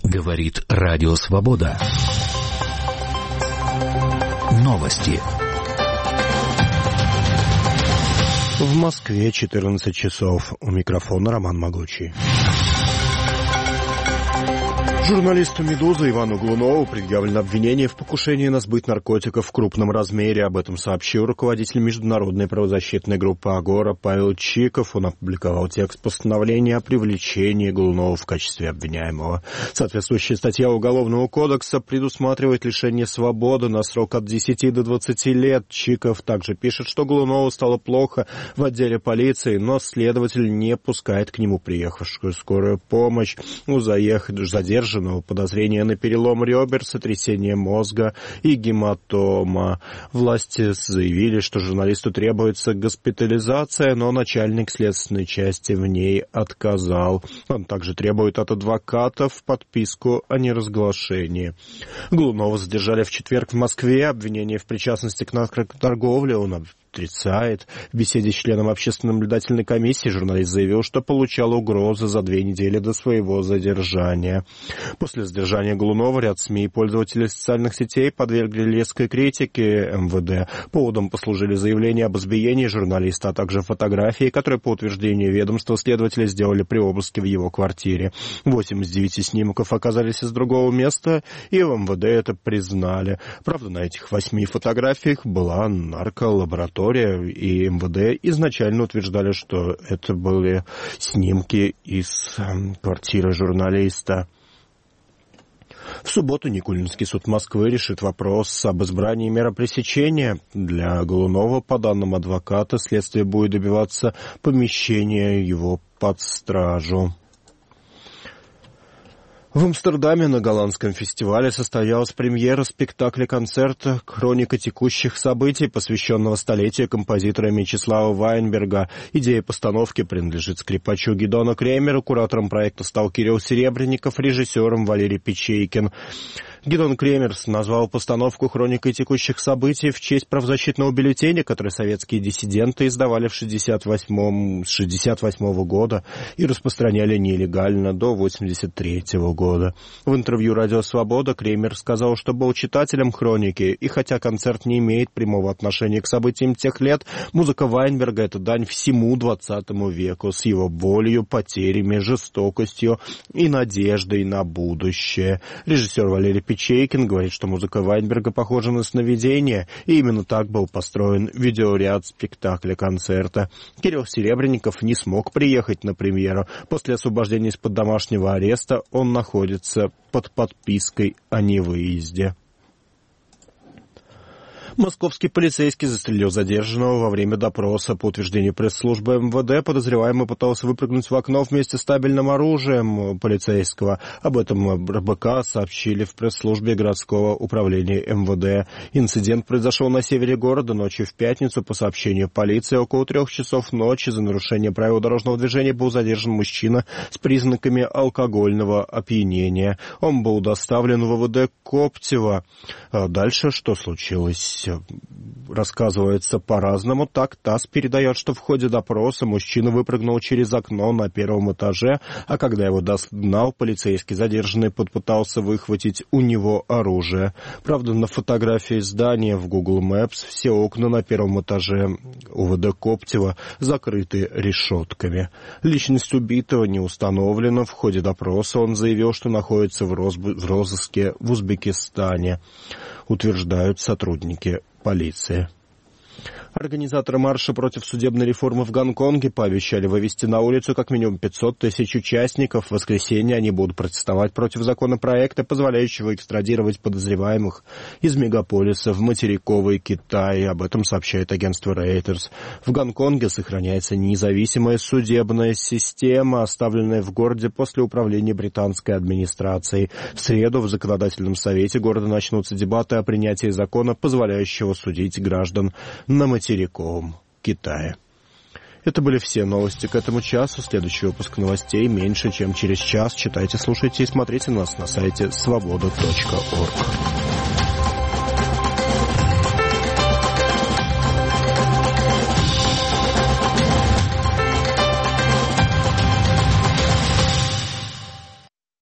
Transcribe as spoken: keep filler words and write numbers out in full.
Говорит Радио Свобода. Новости. В Москве четырнадцать часов. У микрофона Роман Могучий. Журналисту «Медузы» Ивану Глунову предъявлено обвинение в покушении на сбыт наркотиков в крупном размере. Об этом сообщил руководитель международной правозащитной группы «Агора» Павел Чиков. Он опубликовал текст постановления о привлечении Глунова в качестве обвиняемого. Соответствующая статья Уголовного кодекса предусматривает лишение свободы на срок от десяти до двадцати лет. Чиков также пишет, что Глунову стало плохо в отделе полиции, но следователь не пускает к нему приехавшую скорую помощь. У задержанного подозрения на перелом ребер, сотрясение мозга и гематома. Власти заявили, что журналисту требуется госпитализация, но начальник следственной части в ней отказал. Он также требует от адвокатов подписку о неразглашении. Глунова задержали в четверг в Москве. Обвинение в причастности к наркоторговле он отрицает. В беседе с членом общественной наблюдательной комиссии журналист заявил, что получал угрозы за две недели до своего задержания. После задержания Глунова ряд СМИ и пользователей социальных сетей подвергли резкой критике эм вэ дэ. Поводом послужили заявления об избиении журналиста, а также фотографии, которые, по утверждению ведомства, следователи сделали при обыске в его квартире. Восемь из девяти снимков оказались из другого места, и в эм вэ дэ это признали. Правда, на этих восьми фотографиях была нарколаборатория, и эм вэ дэ изначально утверждали, что это были снимки из квартиры журналиста. В субботу Никулинский суд Москвы решит вопрос об избрании меры пресечения. Для Глунова, по данным адвоката, следствие будет добиваться помещения его под стражу. В Амстердаме на голландском фестивале состоялась премьера спектакля-концерта «Хроника текущих событий», посвященного столетию композитора Мечислава Вайнберга. Идея постановки принадлежит скрипачу Гидону Кремеру, куратором проекта стал Кирилл Серебренников, режиссером Валерий Печейкин. Гидон Кремер назвал постановку «Хроникой текущих событий» в честь правозащитного бюллетеня, который советские диссиденты издавали в шестьдесят восьмом, с шестьдесят восьмого года и распространяли нелегально до восемьдесят третьего года. В интервью «Радио Свобода» Кремер сказал, что был читателем «Хроники», и хотя концерт не имеет прямого отношения к событиям тех лет, музыка Вайнберга — это дань всему двадцатому веку с его болью, потерями, жестокостью и надеждой на будущее. Режиссер Валерий Печейкин говорит, что музыка Вайнберга похожа на сновидение, и именно так был построен видеоряд спектакля-концерта. Кирилл Серебренников не смог приехать на премьеру. После освобождения из-под домашнего ареста он находится под подпиской о невыезде. Московский полицейский застрелил задержанного во время допроса. По утверждению пресс-службы эм вэ дэ, подозреваемый пытался выпрыгнуть в окно вместе с табельным оружием полицейского. Об этом эр бэ ка сообщили в пресс-службе городского управления эм вэ дэ. Инцидент произошел на севере города ночью в пятницу. По сообщению полиции, около трех часов ночи за нарушение правил дорожного движения был задержан мужчина с признаками алкогольного опьянения. Он был доставлен в вэ вэ дэ Коптева. Дальше что случилось? Рассказывается по-разному. Так ТАСС передает, что в ходе допроса мужчина выпрыгнул через окно на первом этаже, а когда его догнал полицейский, задержанный попытался выхватить у него оружие. Правда, на фотографии здания в Google Maps все окна на первом этаже у вэ дэ Коптева закрыты решетками. Личность убитого не установлена. В ходе допроса он заявил, что находится в розыске в Узбекистане, утверждают сотрудники полиции. Организаторы марша против судебной реформы в Гонконге пообещали вывести на улицу как минимум пятьсот тысяч участников. В воскресенье они будут протестовать против законопроекта, позволяющего экстрадировать подозреваемых из мегаполиса в материковый Китай. Об этом сообщает агентство Reuters. В Гонконге сохраняется независимая судебная система, оставленная в городе после управления британской администрацией. В среду в законодательном совете города начнутся дебаты о принятии закона, позволяющего судить граждан на материковом Китае. Это были все новости к этому часу. Следующий выпуск новостей меньше, чем через час. Читайте, слушайте и смотрите нас на сайте свобода точка орг.